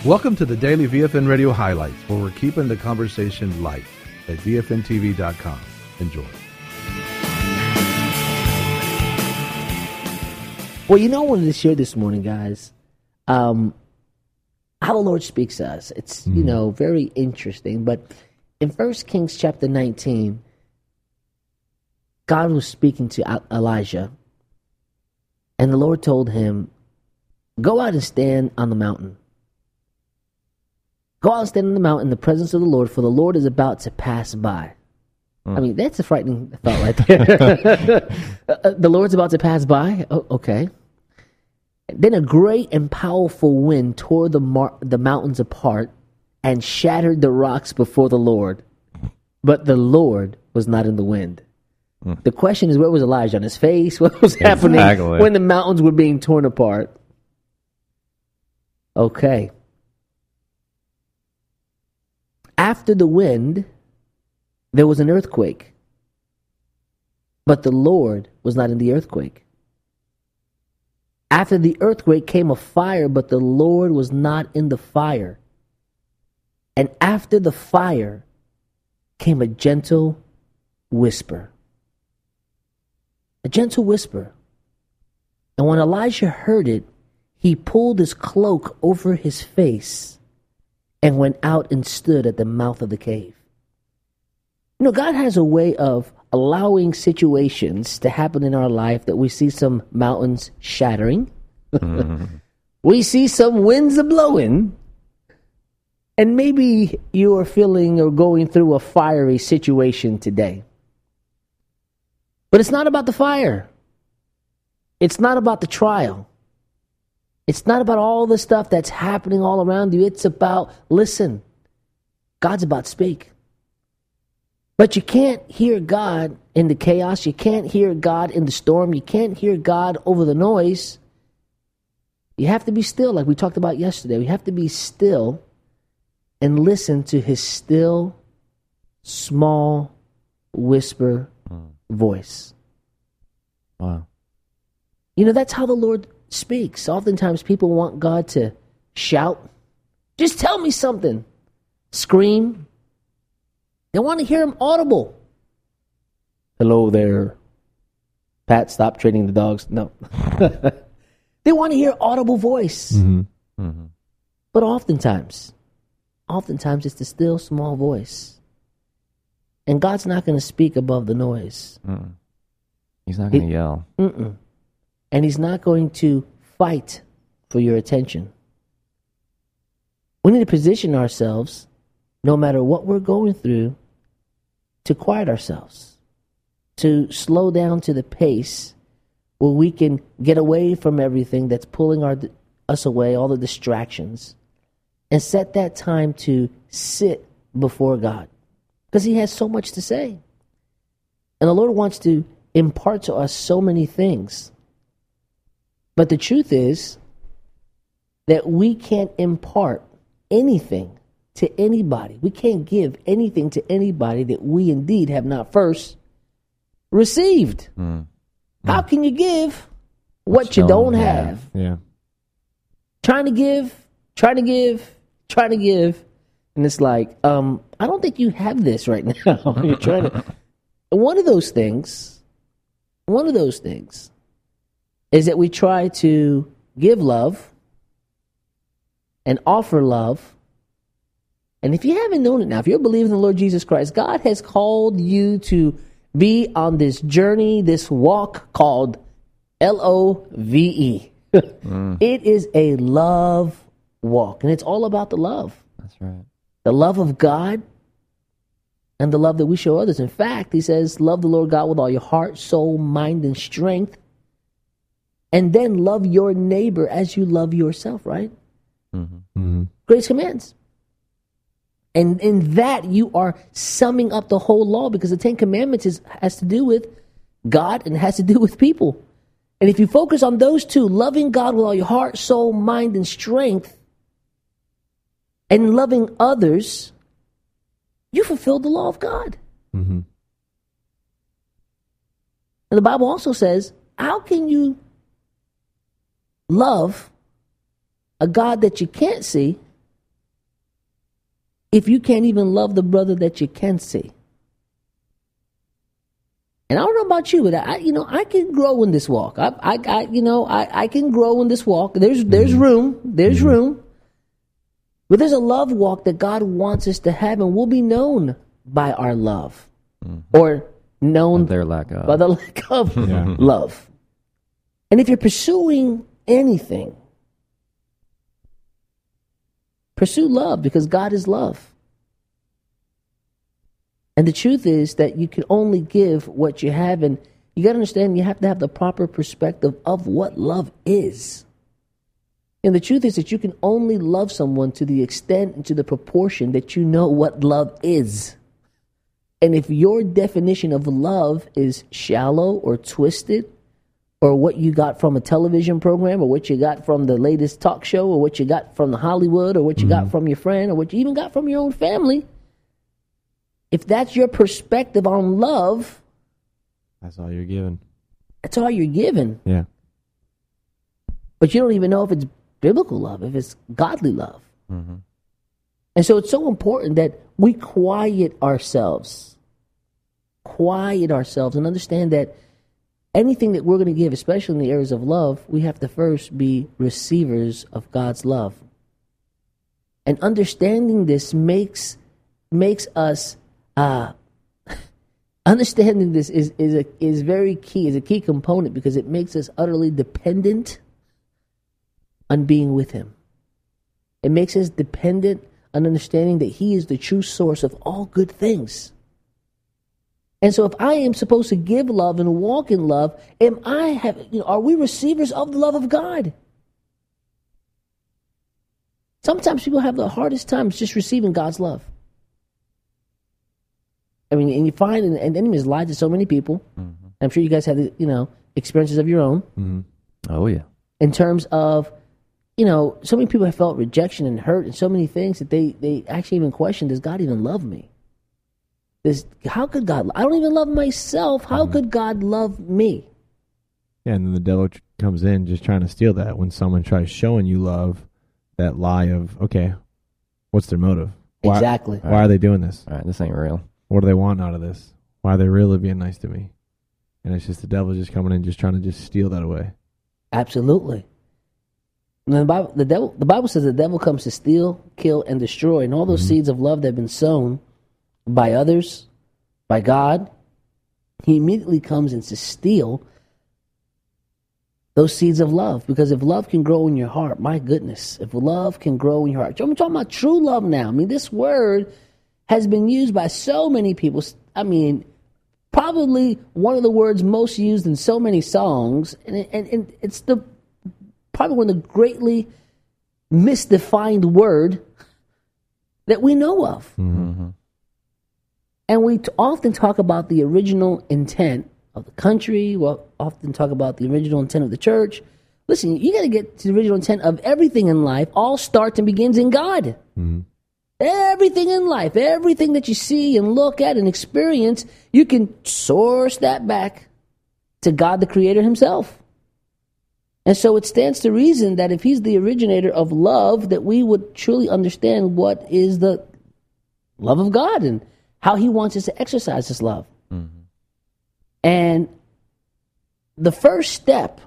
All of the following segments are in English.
Welcome to the Daily VFN Radio Highlights, where we're keeping the conversation light at VFNTV.com. Enjoy. Well, I wanted to share this morning, guys, how the Lord speaks to us. It's, very interesting. But in 1 Kings chapter 19, God was speaking to Elijah, and the Lord told him, go out and stand on the mountain. Go out and stand on the mountain in the presence of the Lord, for the Lord is about to pass by. I mean, that's a frightening thought right there. The Lord's about to pass by? Oh, okay. Then a great and powerful wind tore the mountains apart and shattered the rocks before the Lord. But the Lord was not in the wind. The question is, where was Elijah? On his face? What was happening when the mountains were being torn apart? Okay. After the wind, there was an earthquake. But the Lord was not in the earthquake. After the earthquake came a fire, but the Lord was not in the fire. And after the fire came a gentle whisper. A gentle whisper. And when Elijah heard it, he pulled his cloak over his face and went out and stood at the mouth of the cave. God has a way of allowing situations to happen in our life that we see some mountains shattering. We see some winds a-blowing. And maybe you are feeling or going through a fiery situation today. But it's not about the fire. It's not about the trial. It's not about all the stuff that's happening all around you. It's about, listen, God's about to speak. But you can't hear God in the chaos. You can't hear God in the storm. You can't hear God over the noise. You have to be still, like we talked about yesterday. We have to be still and listen to his still, small, whisper voice. Wow. That's how the Lord speaks. Oftentimes people want God to shout. Just tell me something. Scream. They want to hear him audible. Hello there. Pat, stop training the dogs. No. They want to hear audible voice. But oftentimes it's the still small voice. And God's not going to speak above the noise. He's not going to yell. And he's not going to fight for your attention. We need to position ourselves, no matter what we're going through, to quiet ourselves, to slow down to the pace where we can get away from everything that's pulling us away, all the distractions, and set that time to sit before God, because he has so much to say. And the Lord wants to impart to us so many things. But the truth is that we can't impart anything to anybody. We can't give anything to anybody that we indeed have not first received. How can you give what you don't have? Yeah. Trying to give, and it's like, I don't think you have this right now. You're trying to. One of those things is that we try to give love and offer love. And if you haven't known it now, if you're believing in the Lord Jesus Christ, God has called you to be on this journey, this walk called LOVE. It is a love walk, and it's all about the love. That's right. The love of God and the love that we show others. In fact, he says, love the Lord God with all your heart, soul, mind, and strength. And then love your neighbor as you love yourself, right? Greatest commands. And in that, you are summing up the whole law, because the Ten Commandments has to do with God and has to do with people. And if you focus on those two, loving God with all your heart, soul, mind, and strength, and loving others, you fulfilled the law of God. And the Bible also says, how can you love a God that you can't see if you can't even love the brother that you can see? And I don't know about you, but I can grow in this walk. I can grow in this walk. There's room. There's room. But there's a love walk that God wants us to have, and we'll be known by our love, or known Their lack of. by the lack of love. And if you're pursuing anything, pursue love, because God is love. And the truth is that you can only give what you have, and you got to understand you have to have the proper perspective of what love is. And the truth is that you can only love someone to the extent and to the proportion that you know what love is. And if your definition of love is shallow or twisted, or what you got from a television program, or what you got from the latest talk show, or what you got from the Hollywood, or what you got from your friend, or what you even got from your own family, if that's your perspective on love, that's all you're given. That's all you're given. Yeah. But you don't even know if it's biblical love, if it's godly love. Mm-hmm. And so it's so important that we quiet ourselves and understand that anything that we're going to give, especially in the areas of love, we have to first be receivers of God's love. And understanding this makes us understanding this is very key, is a key component, because it makes us utterly dependent on being with Him. It makes us dependent on understanding that He is the true source of all good things. And so if I am supposed to give love and walk in love, are we receivers of the love of God? Sometimes people have the hardest times just receiving God's love. I mean, and you find, and the enemy has lied to so many people. Mm-hmm. I'm sure you guys had, experiences of your own. Mm-hmm. Oh, yeah. In terms of, so many people have felt rejection and hurt and so many things that they actually even question, does God even love me? How could God? I don't even love myself. How could God love me? Yeah, and then the devil comes in just trying to steal that when someone tries showing you love, that lie of, okay, what's their motive? Exactly. Why are they doing this? All right, this ain't real. What do they want out of this? Why are they really being nice to me? And it's just the devil just coming in, just trying to just steal that away. Absolutely. And the Bible says the devil comes to steal, kill, and destroy. And all those seeds of love that have been sown by others, by God, he immediately comes in to steal those seeds of love. Because if love can grow in your heart, my goodness, if love can grow in your heart. I'm talking about true love now. I mean, this word has been used by so many people. I mean, probably one of the words most used in so many songs, and it's probably one of the greatly misdefined word that we know of. Mm-hmm. And we often talk about the original intent of the country. We'll often talk about the original intent of the church. Listen, you got to get to the original intent of everything in life. All starts and begins in God. Mm-hmm. Everything in life, everything that you see and look at and experience, you can source that back to God the Creator Himself. And so it stands to reason that if He's the originator of love, that we would truly understand what is the love of God and how He wants us to exercise His love. Mm-hmm. And the first step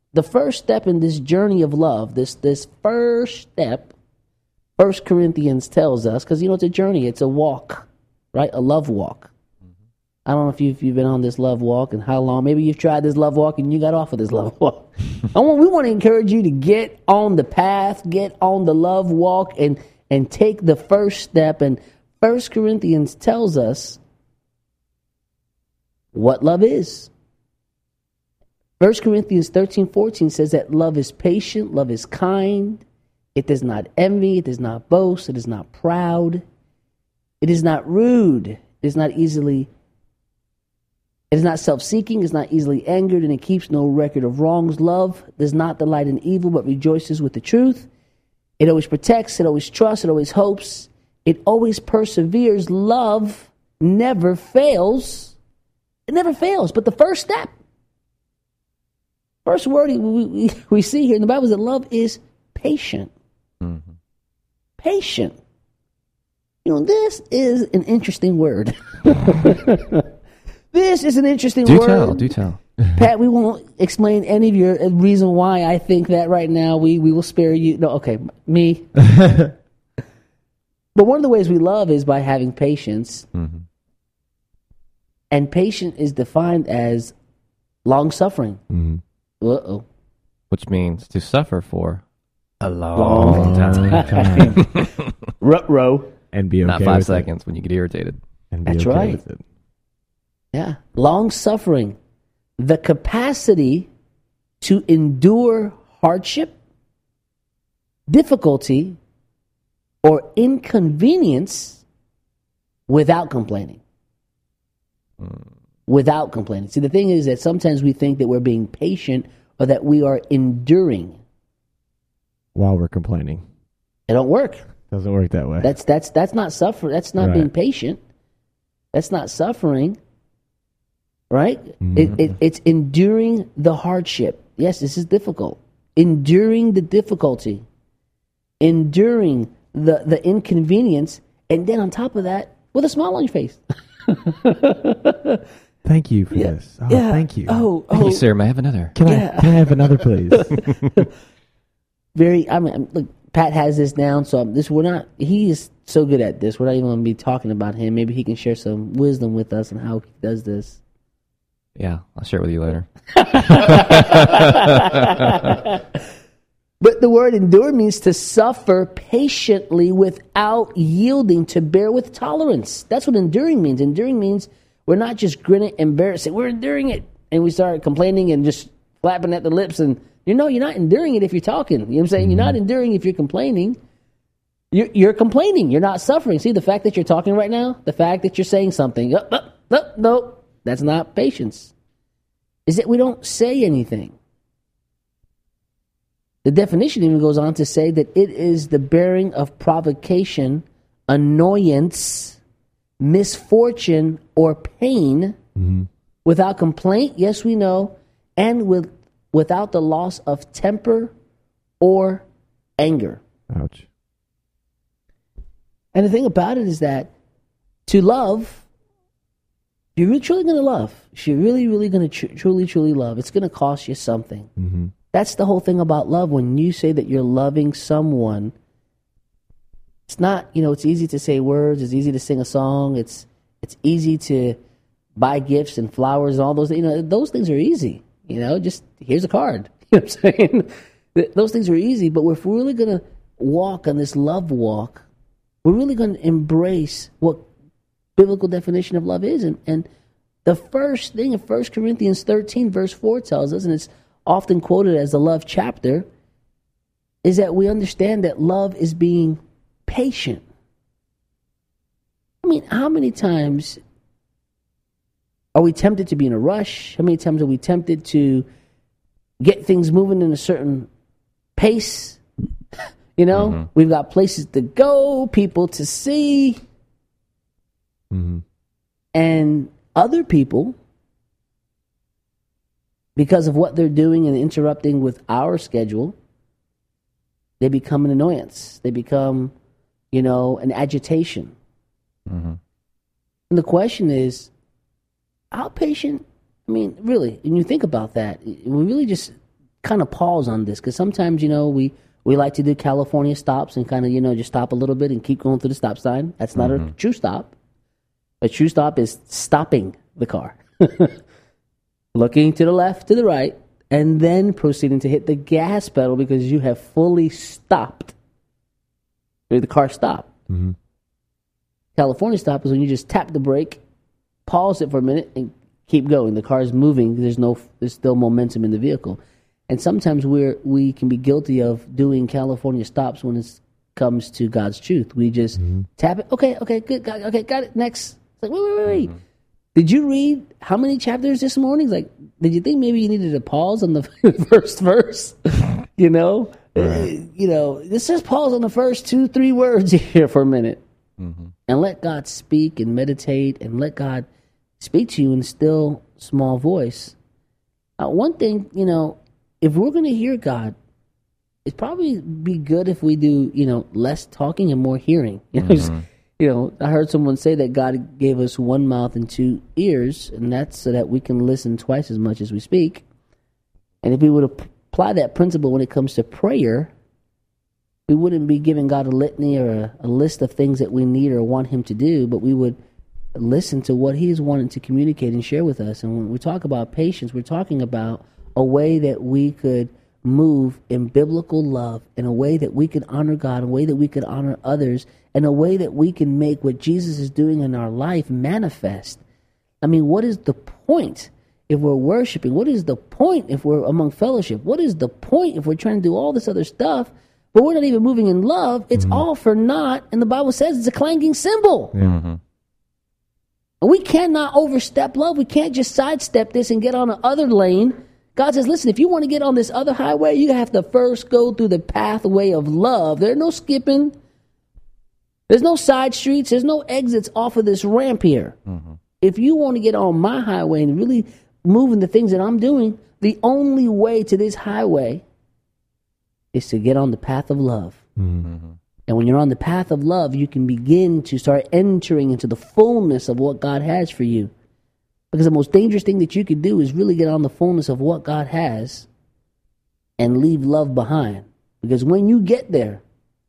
in this journey of love, this first step, 1 Corinthians tells us, because it's a journey, it's a walk, right? A love walk. Mm-hmm. I don't know if you've been on this love walk and how long. Maybe you've tried this love walk and you got off of this love walk. We want to encourage you to get on the path, get on the love walk, and take the first step. And 1 Corinthians tells us what love is. 1 Corinthians 13:14 says that love is patient, love is kind. It does not envy, it does not boast, it is not proud, it is not rude, it is not self-seeking, it is not easily angered, and it keeps no record of wrongs. Love does not delight in evil, but rejoices with the truth. It always protects, it always trusts, it always hopes, it always perseveres. Love never fails. It never fails. But the first word we see here in the Bible is that love is patient. Mm-hmm. Patient. This is an interesting word. This is an interesting Do word. tell. Pat, we won't explain any of your reason why I think that right now. We will spare you. No, okay, me. But one of the ways we love is by having patience. Mm-hmm. And patient is defined as long-suffering. Mm-hmm. Uh-oh. Which means to suffer for a Long time. Ruh-roh. And be okay Not 5 with seconds when you get irritated. it. And be That's okay right. with it. Yeah. Long-suffering. The capacity to endure hardship, difficulty, or inconvenience without complaining. Without complaining. See, the thing is that sometimes we think that we're being patient or that we are enduring. While we're complaining. It don't work. Doesn't work that way. That's not suffering. That's not Right. being patient. That's not suffering. Right? Mm-hmm. It's enduring the hardship. Yes, this is difficult. Enduring the difficulty. Enduring the inconvenience. And then on top of that, with a smile on your face. Thank you for this. Oh, Yeah. thank you. Thank you, sir. May I have another? Can Yeah. I have another, please? Look, Pat has this down, so he is so good at this. We're not even going to be talking about him. Maybe he can share some wisdom with us on how he does this. Yeah, I'll share it with you later. But the word endure means to suffer patiently without yielding, to bear with tolerance. That's what enduring means. Enduring means we're not just grinning and embarrassing. We're enduring it. And we start complaining and just flapping at the lips. And you're not enduring it if you're talking. You know what I'm saying? You're not enduring if you're complaining. You're complaining. You're not suffering. See, the fact that you're talking right now, the fact that you're saying something, no, that's not patience. Is that we don't say anything. The definition even goes on to say that it is the bearing of provocation, annoyance, misfortune, or pain without complaint, yes, we know, and without the loss of temper or anger. Ouch. And the thing about it is that to love, if you're really truly going to love, if you're really, really going to truly love, it's going to cost you something. Mm-hmm. That's the whole thing about love. When you say that you're loving someone, it's not, it's easy to say words. It's easy to sing a song. It's easy to buy gifts and flowers and all those. Those things are easy. Just here's a card. You know what I'm saying? Those things are easy. But if we're really going to walk on this love walk, we're really going to embrace what biblical definition of love is. And the first thing in 1 Corinthians 13, verse 4 tells us, and it's often quoted as the love chapter, is that we understand that love is being patient. I mean, how many times are we tempted to be in a rush? How many times are we tempted to get things moving in a certain pace? We've got places to go, people to see, and other people, because of what they're doing and interrupting with our schedule, they become an annoyance. They become, an agitation. And the question is, how patient? I mean, really, when you think about that, we really just kind of pause on this, because sometimes, we like to do California stops and kind of, just stop a little bit and keep going through the stop sign. That's not a true stop. A true stop is stopping the car. Looking to the left, to the right, and then proceeding to hit the gas pedal because you have fully stopped. The car stopped. Mm-hmm. California stop is when you just tap the brake, pause it for a minute, and keep going. The car is moving. There's still momentum in the vehicle. And sometimes we can be guilty of doing California stops when it comes to God's truth. We just tap it. Okay, good. Got it. Next. It's like, wait. Did you read how many chapters this morning? Like, did you think maybe you needed to pause on the first verse? This says pause on the first 2-3 words here for a minute. And let God speak and meditate and let God speak to you in a still small voice. One thing, if we're going to hear God, it'd probably be good if we do, less talking and more hearing. I heard someone say that God gave us one mouth and two ears, and that's so that we can listen twice as much as we speak. And if we would apply that principle when it comes to prayer, we wouldn't be giving God a litany or a list of things that we need or want him to do, but we would listen to what he's wanting to communicate and share with us. And when we talk about patience, we're talking about a way that we could move in biblical love, in a way that we could honor God, in a way that we could honor others, in a way that we can make what Jesus is doing in our life manifest. I mean, what is the point if we're worshiping? What is the point if we're among fellowship? What is the point if we're trying to do all this other stuff, but we're not even moving in love? It's all for naught, and the Bible says it's a clanging cymbal. Mm-hmm. And we cannot overstep love. We can't just sidestep this and get on the other lane. God says, listen, if you want to get on this other highway, you have to first go through the pathway of love. There's no skipping. There's no side streets. There's no exits off of this ramp here. Mm-hmm. If you want to get on my highway and really move in the things that I'm doing, the only way to this highway is to get on the path of love. Mm-hmm. And when you're on the path of love, you can begin to start entering into the fullness of what God has for you. Because the most dangerous thing that you could do is really get on the fullness of what God has and leave love behind. Because when you get there,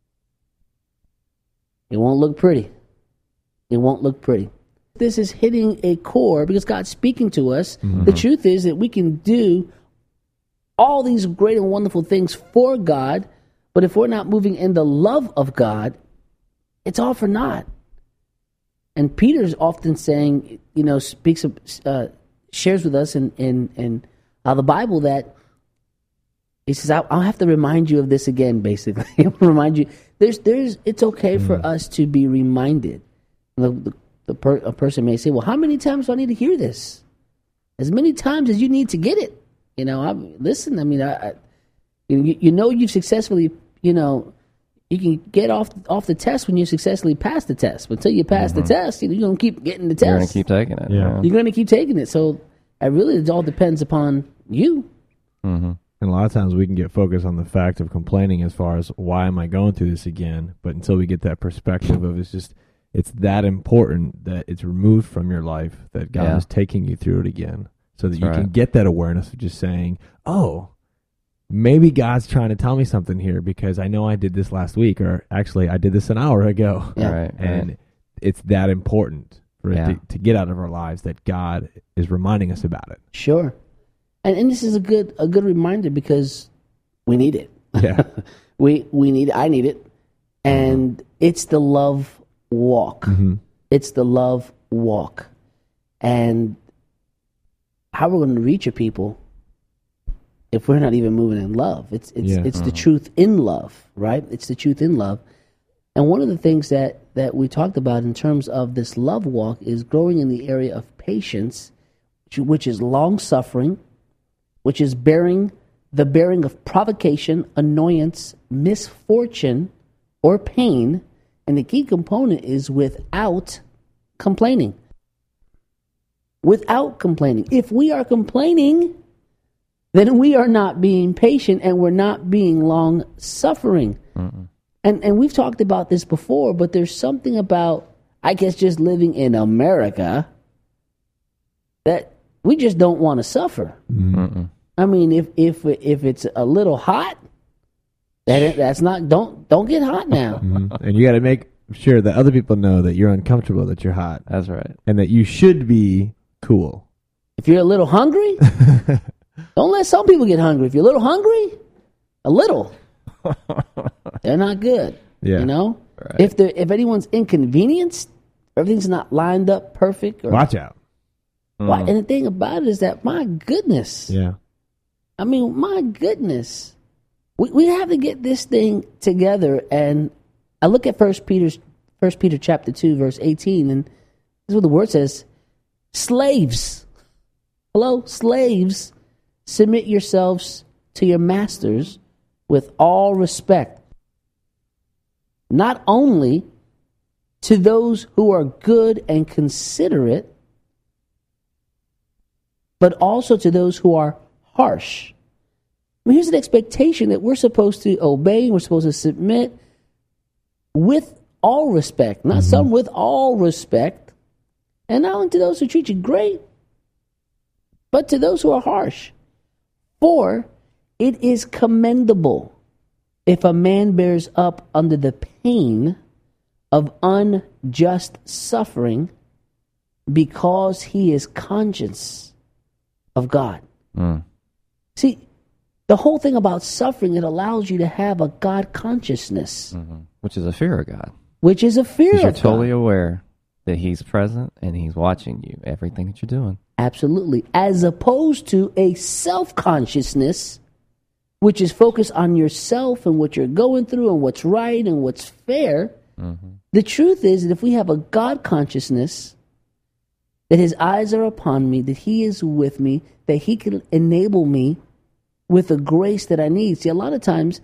it won't look pretty. It won't look pretty. This is hitting a core because God's speaking to us. Mm-hmm. The truth is that we can do all these great and wonderful things for God, but if we're not moving in the love of God, it's all for naught. And Peter's often saying, speaks of, shares with us in the Bible that he says, I'll have to remind you of this again, basically. I'll remind you, it's okay for us to be reminded. A person may say, well, how many times do I need to hear this? As many times as you need to get it. You've successfully, you can get off the test when you successfully pass the test. But until you pass the test, you're going to keep getting the test. You're going to keep taking it. Yeah. You're going to keep taking it. So it all depends upon you. Mm-hmm. And a lot of times we can get focused on the fact of complaining as far as why am I going through this again? But until we get that perspective of it's that important that it's removed from your life that God is taking you through it again. So that you can get that awareness of just saying, oh, maybe God's trying to tell me something here because I know I did this last week, or actually I did this an hour ago. Yeah. Right, and it's that important for it to get out of our lives that God is reminding us about it. Sure. And this is a good reminder because we need it. Yeah. we need it. I need it. And it's the love walk. Mm-hmm. It's the love walk. And how we're going to reach a people if we're not even moving in love. It's the truth in love, right? It's the truth in love. And one of the things that we talked about in terms of this love walk is growing in the area of patience, which is long-suffering, which is bearing of provocation, annoyance, misfortune, or pain. And the key component is without complaining. Without complaining. If we are complaining, then we are not being patient and we're not being long-suffering. Mm-mm. And we've talked about this before, but there's something about, I guess, just living in America that we just don't want to suffer. Mm-mm. I mean, if it's a little hot, that's not, don't get hot now. Mm-hmm. And you got to make sure that other people know that you're uncomfortable, that you're hot. That's right. And that you should be cool. If you're a little hungry, don't let some people get hungry. If you're a little hungry, they're not good. Yeah. Right. If anyone's inconvenienced, everything's not lined up perfect. Watch out. And the thing about it is that, my goodness. Yeah. I mean, my goodness. We have to get this thing together. And I look at 1 Peter chapter 2, verse 18, and this is what the word says. Slaves. Hello? Slaves. Submit yourselves to your masters with all respect, not only to those who are good and considerate, but also to those who are harsh. I mean, here's an expectation that we're supposed to obey, we're supposed to submit with all respect, not some, with all respect, and not only to those who treat you great, but to those who are harsh. For it is commendable if a man bears up under the pain of unjust suffering because he is conscious of God. See, the whole thing about suffering, it allows you to have a God consciousness. Which is a fear of God. Which is a fear of You're God. totally aware that he's present and he's watching you, everything that you're doing. Absolutely. As opposed to a self-consciousness, which is focused on yourself and what you're going through and what's right and what's fair. The truth is that if we have a God consciousness, that his eyes are upon me, that he is with me, that he can enable me with the grace that I need. See, a lot of times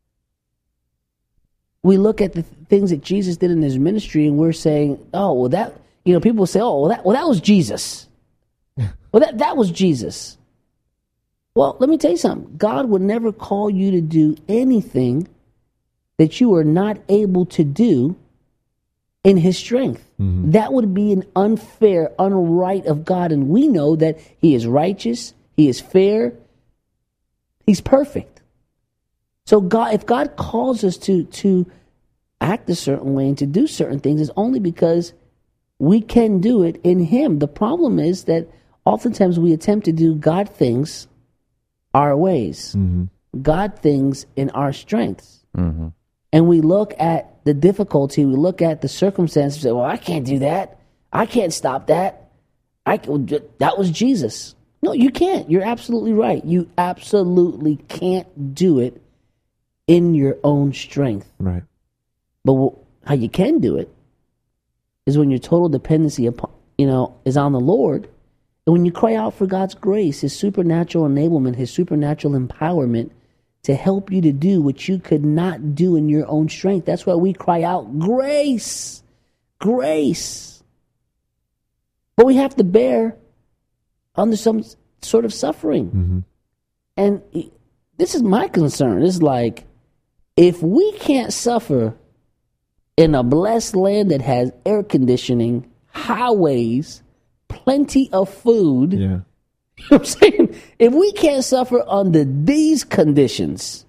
we look at the things that Jesus did in his ministry and we're saying, oh, well, that, people will say, oh, well, that was Jesus. Well, that was Jesus. Well, let me tell you something. God would never call you to do anything that you are not able to do in his strength. That would be an unfair, unright of God. And we know that he is righteous, he is fair, he's perfect. So God, if God calls us to act a certain way and to do certain things, it's only because we can do it in him. The problem is that oftentimes we attempt to do God things our ways, God things in our strengths. And we look at the difficulty, we look at the circumstances, and say, well, I can't do that. I can't stop that. That was Jesus. No, you can't. You're absolutely right. You absolutely can't do it in your own strength. Right. But how you can do it is when your total dependency upon, is on the Lord. And when you cry out for God's grace, his supernatural enablement, his supernatural empowerment to help you to do what you could not do in your own strength. That's why we cry out, grace, grace. But we have to bear under some sort of suffering. And this is my concern. It's like, if we can't suffer in a blessed land that has air conditioning, highways, plenty of food, you know what I'm saying? If we can't suffer under these conditions,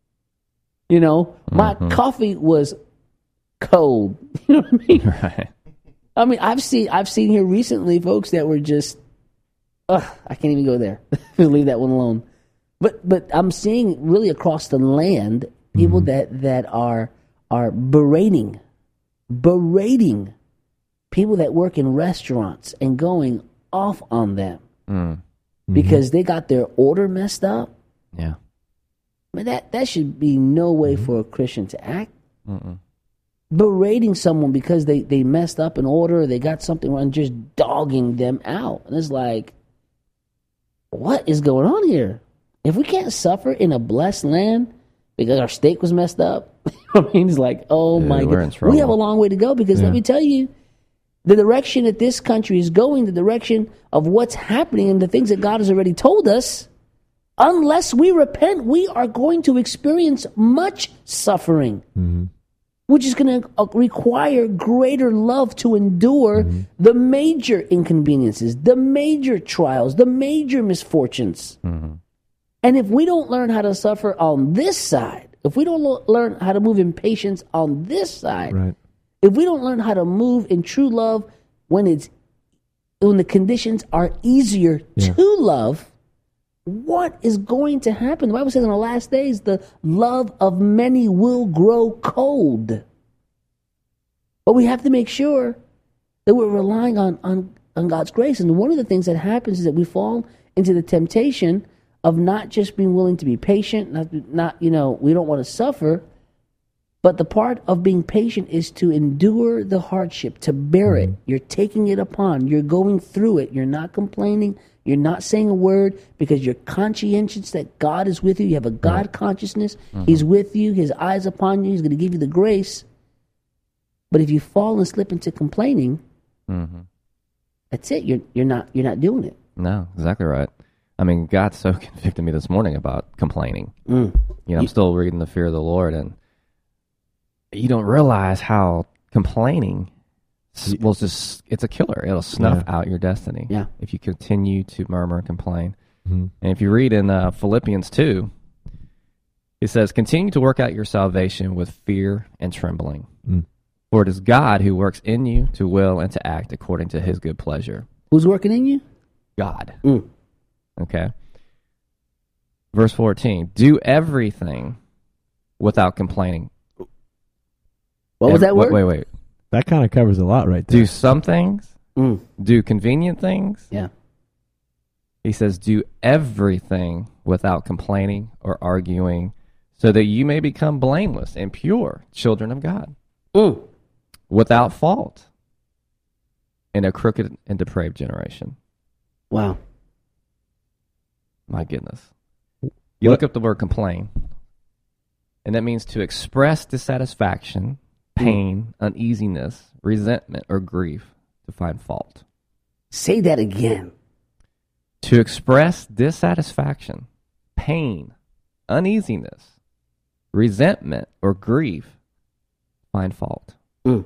my coffee was cold. You know what I mean? Right. I mean, I've seen here recently folks that were just, I can't even go there. Leave that one alone. But I'm seeing really across the land people that are berating people that work in restaurants and going off on them. Because they got their order messed up. Yeah. I mean, that should be no way for a Christian to act. Berating someone because they messed up an order, or they got something wrong, just dogging them out. And it's like, what is going on here? If we can't suffer in a blessed land because our steak was messed up, I mean, it's like, oh my God. We have a long way to go because let me tell you, the direction that this country is going, the direction of what's happening and the things that God has already told us, unless we repent, we are going to experience much suffering, which is going to require greater love to endure the major inconveniences, the major trials, the major misfortunes. And if we don't learn how to suffer on this side, if we don't learn how to move in patience on this side, if we don't learn how to move in true love when the conditions are easier to love, what is going to happen? The Bible says in the last days, the love of many will grow cold. But we have to make sure that we're relying on God's grace. And one of the things that happens is that we fall into the temptation of not just being willing to be patient, not we don't want to suffer. But the part of being patient is to endure the hardship, to bear it. You're taking it upon. You're going through it. You're not complaining. You're not saying a word because you're conscientious that God is with you. You have a God consciousness. He's with you. His eyes upon you. He's going to give you the grace. But if you fall and slip into complaining, that's it. You're not doing it. No, exactly right. I mean, God so convicted me this morning about complaining. I'm still reading the fear of the Lord, and you don't realize how complaining will just, it's a killer. It'll snuff out your destiny. Yeah. If you continue to murmur and complain. Mhm. And if you read in Philippians 2, it says, continue to work out your salvation with fear and trembling. Mm. For it is God who works in you to will and to act according to his good pleasure. Who's working in you? God. Mm. Okay. Verse 14, do everything without complaining. What was that word? Wait. That kind of covers a lot right there. Do some things, do convenient things. Yeah. He says, do everything without complaining or arguing, so that you may become blameless and pure children of God, without fault in a crooked and depraved generation. Wow. My goodness. You look up the word complain, and that means to express dissatisfaction, pain, uneasiness, resentment, or grief, to find fault. Say that again. To express dissatisfaction, pain, uneasiness, resentment, or grief, find fault. Mm.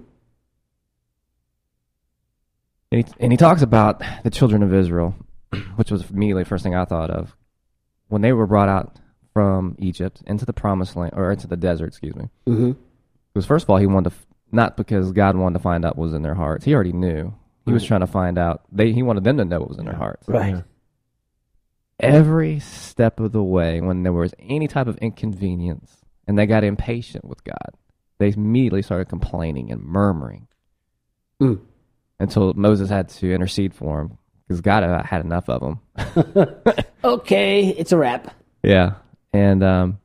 And he talks about the children of Israel, which was immediately the first thing I thought of. When they were brought out from Egypt into the promised land, or into the desert, excuse me. Mm-hmm. Because first of all, he wanted to, not because God wanted to find out what was in their hearts. He already knew. He was trying to find out. He wanted them to know what was in their hearts. Right. Yeah. Every step of the way, when there was any type of inconvenience, and they got impatient with God, they immediately started complaining and murmuring until Moses had to intercede for them because God had enough of them. Okay, it's a wrap. Yeah, and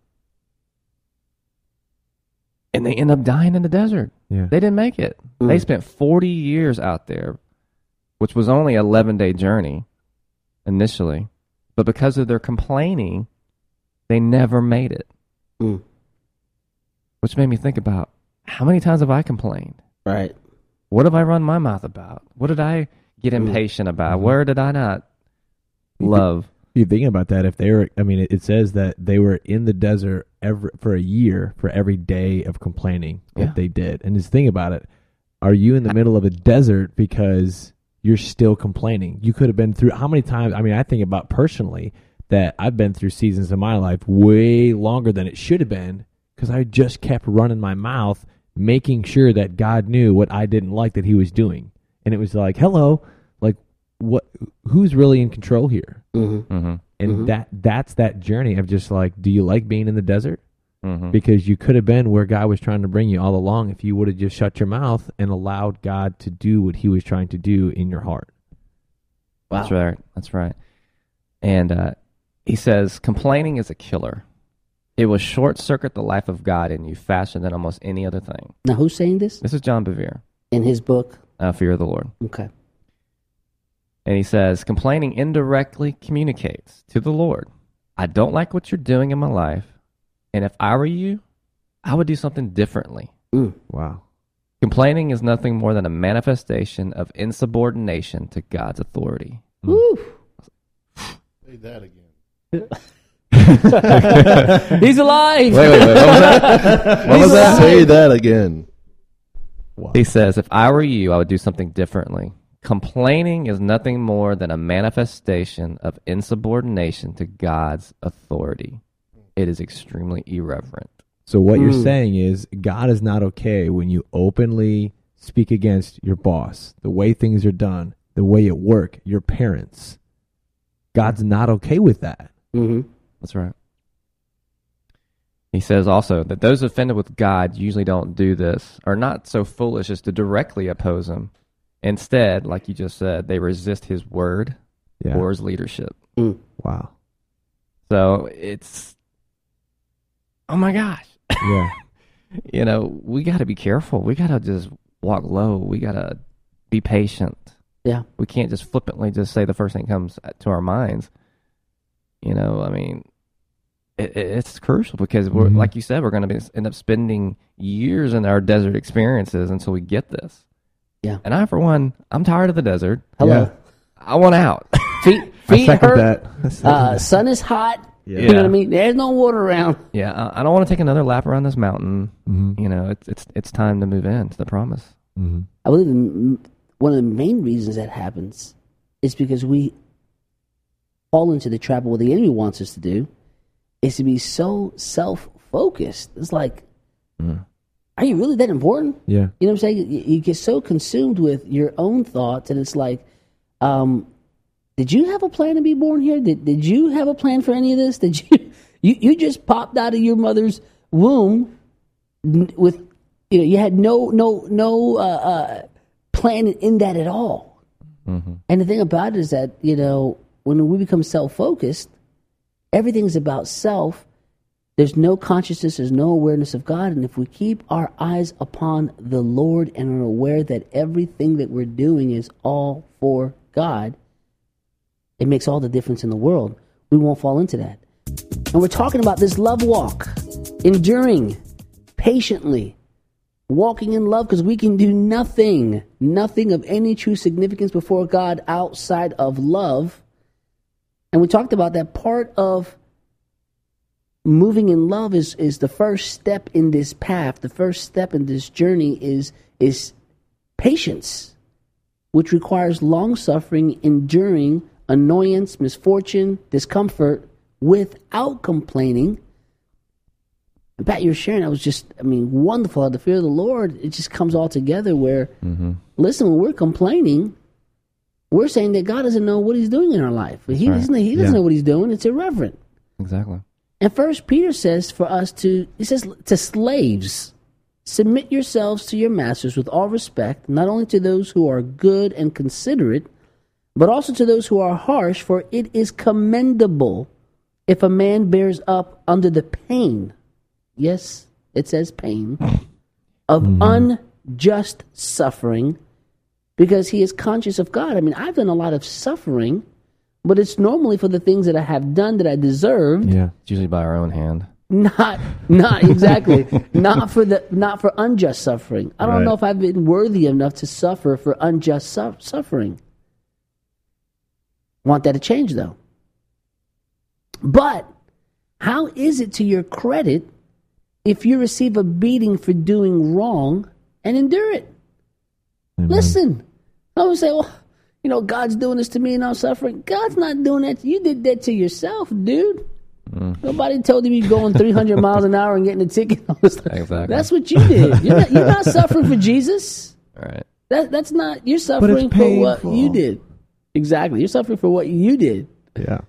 they end up dying in the desert. Yeah. They didn't make it. They spent 40 years out there, which was only an 11-day journey initially. But because of their complaining, they never made it. Which made me think about, how many times have I complained? Right. What have I run my mouth about? What did I get impatient about? Where did I not love? You think about that, if they were, I mean, it says that they were in the desert for a year for every day of complaining that they did. And just think about it. Are you in the middle of a desert because you're still complaining? You could have been through, how many times, I mean, I think about personally that I've been through seasons of my life way longer than it should have been because I just kept running my mouth, making sure that God knew what I didn't like that he was doing. And it was like, hello, like, who's really in control here? And that's that journey of just like, do you like being in the desert? Because you could have been where God was trying to bring you all along if you would have just shut your mouth and allowed God to do what he was trying to do in your heart. Wow. That's right. And he says, complaining is a killer. It will short-circuit the life of God in you faster than almost any other thing. Now, who's saying this? This is John Bevere. In his book? Fear of the Lord. Okay. And he says, complaining indirectly communicates to the Lord, I don't like what you're doing in my life, and if I were you, I would do something differently. Wow. Complaining is nothing more than a manifestation of insubordination to God's authority. Woo. Say that again. He's alive. Wait, what was that? What was that? Say that again. Wow. He says, if I were you, I would do something differently. Complaining is nothing more than a manifestation of insubordination to God's authority. It is extremely irreverent. So what you're saying is God is not okay when you openly speak against your boss, the way things are done, the way at work, your parents. God's not okay with that. That's right. He says also that those offended with God usually don't do this, are not so foolish as to directly oppose him. Instead, like you just said, they resist his word or his leadership. Wow. So it's, oh my gosh. Yeah. You know, we got to be careful. We got to just walk low. We got to be patient. Yeah. We can't just flippantly just say the first thing comes to our minds. You know, I mean, it's crucial because we're, like you said, we're going to end up spending years in our desert experiences until we get this. Yeah. And I, for one, I'm tired of the desert. Hello. Yeah. I want out. Feet I second hurt. that. Sun is hot. Yeah. You know what I mean? There's no water around. Yeah, I don't want to take another lap around this mountain. Mm-hmm. You know, it's time to move in to the promise. Mm-hmm. I believe one of the main reasons that happens is because we fall into the trap of what the enemy wants us to do, is to be so self-focused. It's like, are you really that important? Yeah. You know what I'm saying? You get so consumed with your own thoughts, and it's like, did you have a plan to be born here? Did you have a plan for any of this? Did you just popped out of your mother's womb with, you had no plan in that at all. Mm-hmm. And the thing about it is that, when we become self-focused, everything's about self. There's no consciousness, there's no awareness of God. And if we keep our eyes upon the Lord and are aware that everything that we're doing is all for God, it makes all the difference in the world. We won't fall into that. And we're talking about this love walk, enduring patiently, walking in love, because we can do nothing of any true significance before God outside of love. And we talked about that part of moving in love is the first step in this path. The first step in this journey is patience, which requires long-suffering, enduring annoyance, misfortune, discomfort without complaining. And Pat, you're sharing, wonderful. The fear of the Lord, it just comes all together where, listen, when we're complaining, we're saying that God doesn't know what he's doing in our life. He doesn't know what he's doing. It's irreverent. Exactly. And First Peter says for us to slaves, submit yourselves to your masters with all respect, not only to those who are good and considerate, but also to those who are harsh, for it is commendable if a man bears up under the pain, yes, it says pain, of unjust suffering, because he is conscious of God. I've done a lot of suffering, but it's normally for the things that I have done that I deserved. Yeah. It's usually by our own hand. Not exactly. not for unjust suffering. I don't know if I've been worthy enough to suffer for unjust suffering. Want that to change, though. But how is it to your credit if you receive a beating for doing wrong and endure it? Amen. Listen, I would say, well, God's doing this to me and I'm suffering. God's not doing that. You did that to yourself, dude. Nobody told you you're going 300 miles an hour and getting a ticket. Exactly. That's what you did. You're not suffering for Jesus. All right. That's not. You're suffering for what you did. Exactly. You're suffering for what you did. Yeah.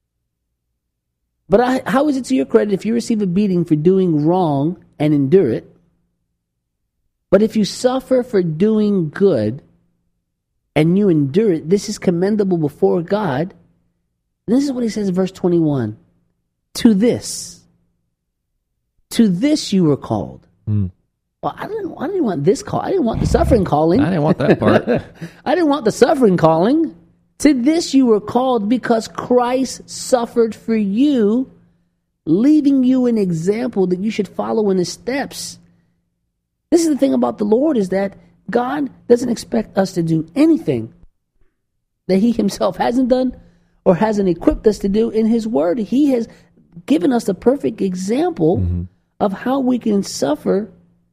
But how is it to your credit if you receive a beating for doing wrong and endure it? But if you suffer for doing good and you endure it, this is commendable before God. And this is what he says in verse 21. To this you were called. Well, I didn't want this call. I didn't want the suffering calling. I didn't want that part. I didn't want the suffering calling. To this you were called because Christ suffered for you, leaving you an example that you should follow in his steps. This is the thing about the Lord, is that God doesn't expect us to do anything that he himself hasn't done or hasn't equipped us to do in his word. He has given us the perfect example of how we can suffer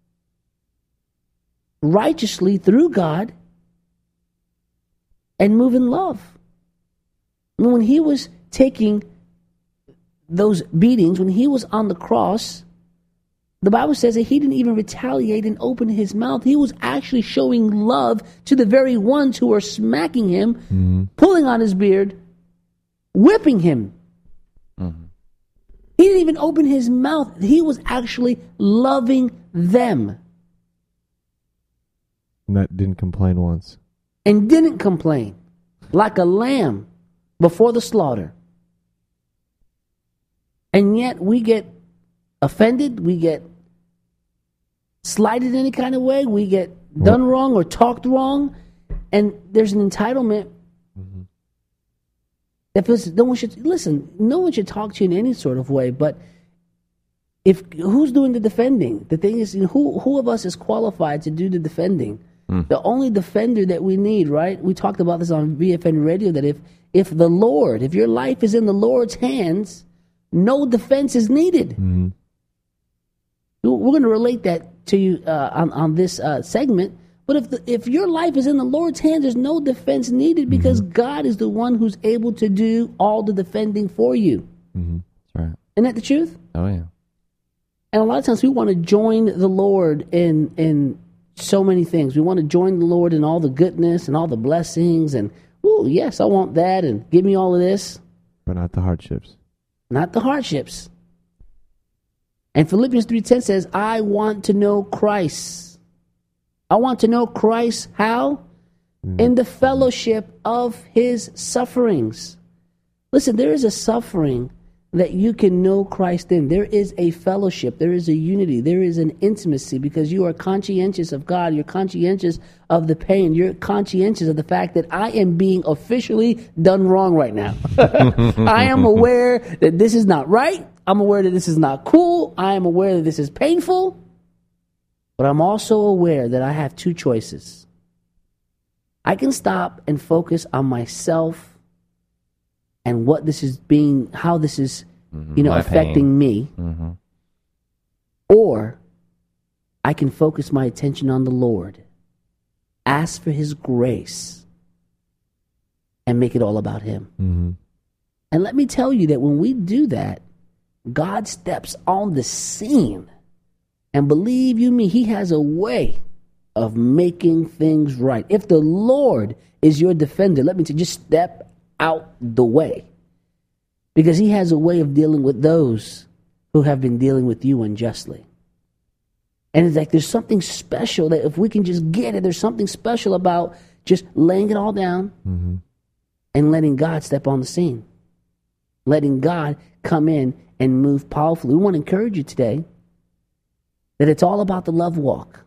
righteously through God and move in love. When he was taking those beatings, when he was on the cross, the Bible says that he didn't even retaliate and open his mouth. He was actually showing love to the very ones who were smacking him, pulling on his beard, whipping him. He didn't even open his mouth. He was actually loving them. And that didn't complain once. And didn't complain, like a lamb before the slaughter. And yet we get offended, we get slighted in any kind of way, we get done wrong or talked wrong, and there's an entitlement. No one should talk to you in any sort of way, but who's doing the defending? The thing is, who of us is qualified to do the defending? The only defender that we need, right? We talked about this on VFN Radio, that if your life is in the Lord's hands, no defense is needed. Mm-hmm. We're going to relate that to you on this segment. But if your life is in the Lord's hands, there's no defense needed because God is the one who's able to do all the defending for you. Mm-hmm. That's right. Isn't that the truth? Oh, yeah. And a lot of times we want to join the Lord in so many things. We want to join the Lord in all the goodness and all the blessings. And, oh, yes, I want that. And give me all of this. But not the hardships. Not the hardships. And Philippians 3:10 says, I want to know Christ. I want to know Christ how? In the fellowship of his sufferings. Listen, there is a suffering that you can know Christ in. There is a fellowship. There is a unity. There is an intimacy because you are conscientious of God. You're conscientious of the pain. You're conscientious of the fact that I am being officially done wrong right now. I am aware that this is not right. I'm aware that this is not cool. I am aware that this is painful. But I'm also aware that I have two choices. I can stop and focus on myself and what this is being, how this is, affecting me. Mm-hmm. Or I can focus my attention on the Lord, ask for his grace, and make it all about him. Mm-hmm. And let me tell you that when we do that, God steps on the scene. And believe you me, he has a way of making things right. If the Lord is your defender, let me tell you, just step out the way. Because he has a way of dealing with those who have been dealing with you unjustly. And it's like there's something special that if we can just get it, there's something special about just laying it all down and letting God step on the scene. Letting God come in and move powerfully. We want to encourage you today that it's all about the love walk.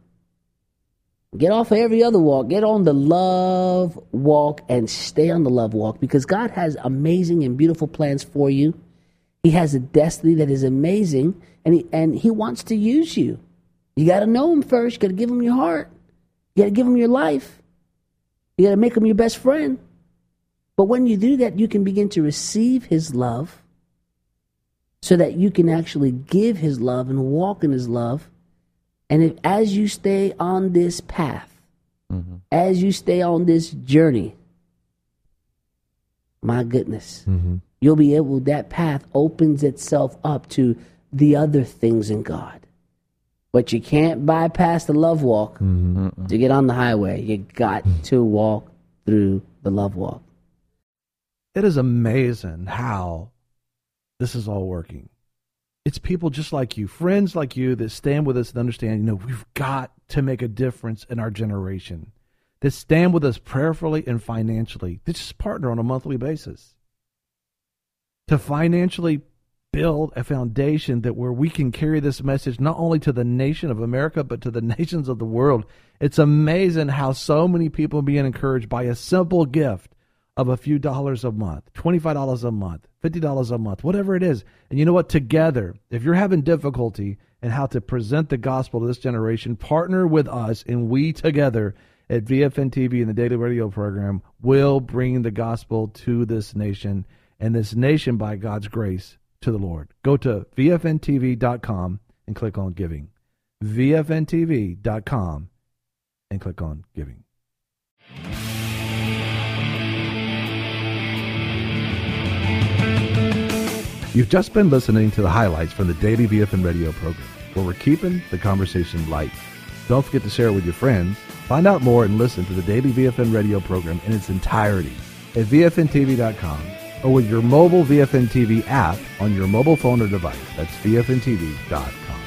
Get off of every other walk. Get on the love walk and stay on the love walk because God has amazing and beautiful plans for you. He has a destiny that is amazing, and he wants to use you. You got to know him first. You got to give him your heart. You got to give him your life. You got to make him your best friend. But when you do that, you can begin to receive his love so that you can actually give his love and walk in his love. And as you stay on this path, as you stay on this journey, my goodness, you'll be able, that path opens itself up to the other things in God. But you can't bypass the love walk to get on the highway. You got to walk through the love walk. It is amazing how this is all working. It's people just like you, friends like you that stand with us and understand, we've got to make a difference in our generation. That stand with us prayerfully and financially. That just partner on a monthly basis. To financially build a foundation that where we can carry this message not only to the nation of America, but to the nations of the world. It's amazing how so many people are being encouraged by a simple gift of a few dollars a month, $25 a month, $50 a month, whatever it is. And you know what? Together, if you're having difficulty in how to present the gospel to this generation, partner with us, and we together at VFN TV and the Daily Radio program will bring the gospel to this nation, and this nation, by God's grace, to the Lord. Go to VFNTV.com and click on giving. VFNTV.com and click on giving. You've just been listening to the highlights from the Daily VFN Radio program, where we're keeping the conversation light. Don't forget to share it with your friends. Find out more and listen to the Daily VFN Radio program in its entirety at VFNTV.com or with your mobile VFN TV app on your mobile phone or device. That's VFNTV.com.